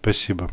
Спасибо.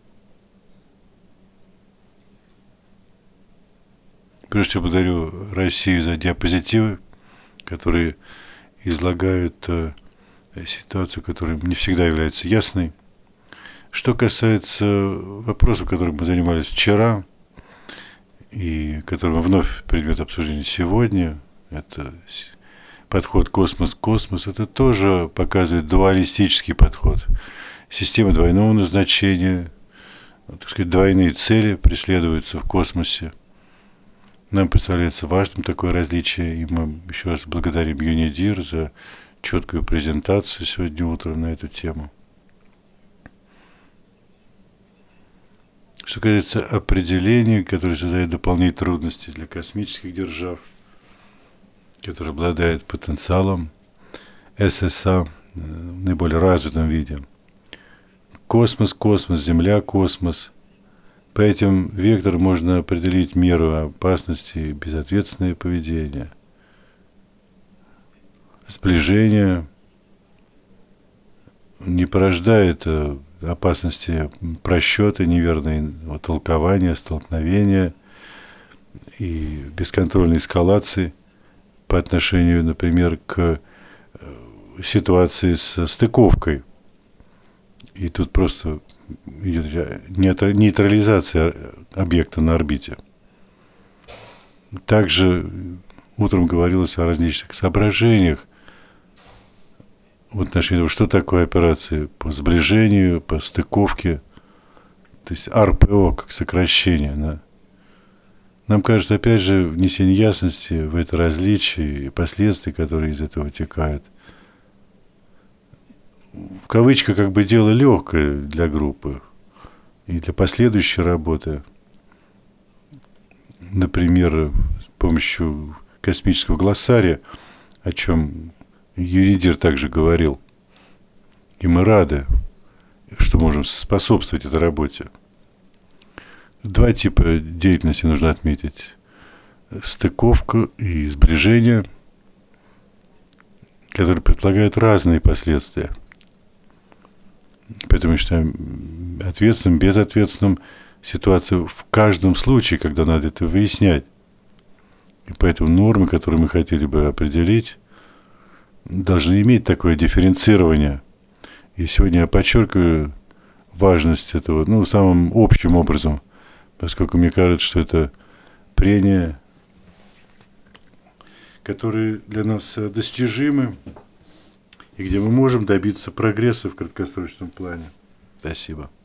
Прежде всего благодарю Россию за диапозитивы, которые излагают ситуацию, которая не всегда является ясной. Что касается вопросов, которыми мы занимались вчера, и которым вновь предмет обсуждения сегодня, это подход космос-космос, это тоже показывает дуалистический подход. Система двойного назначения, так сказать, двойные цели преследуются в космосе. Нам представляется важным такое различие, и мы еще раз благодарим Юнидир за четкую презентацию сегодня утром на эту тему. Что касается определений, которые создают дополнительные трудности для космических держав, которые обладают потенциалом ССА в наиболее развитом виде. Космос, космос, Земля, космос. По этим векторам можно определить меру опасности и безответственное поведение. Сближение не порождает опасности просчета, неверного толкования, столкновения и бесконтрольной эскалации по отношению, например, к ситуации со стыковкой. И тут просто идет нейтрализация объекта на орбите. Также утром говорилось о различных соображениях в отношении того, что такое операции по сближению, по стыковке, то есть РПО как сокращение. Да. Нам кажется, опять же, внесение ясности в это различие и последствия, которые из этого вытекают. В кавычках как бы дело легкое для группы и для последующей работы. Например, с помощью космического глоссария, о чем Юридир также говорил. И мы рады, что можем способствовать этой работе. Два типа деятельности нужно отметить. Стыковку и сближение, которые предполагают разные последствия. Поэтому я считаю ответственным, безответственным ситуацию в каждом случае, когда надо это выяснять. И поэтому нормы, которые мы хотели бы определить, должны иметь такое дифференцирование. И сегодня я подчеркиваю важность этого, самым общим образом, поскольку мне кажется, что это прения, которые для нас достижимы, и где мы можем добиться прогресса в краткосрочном плане. Спасибо.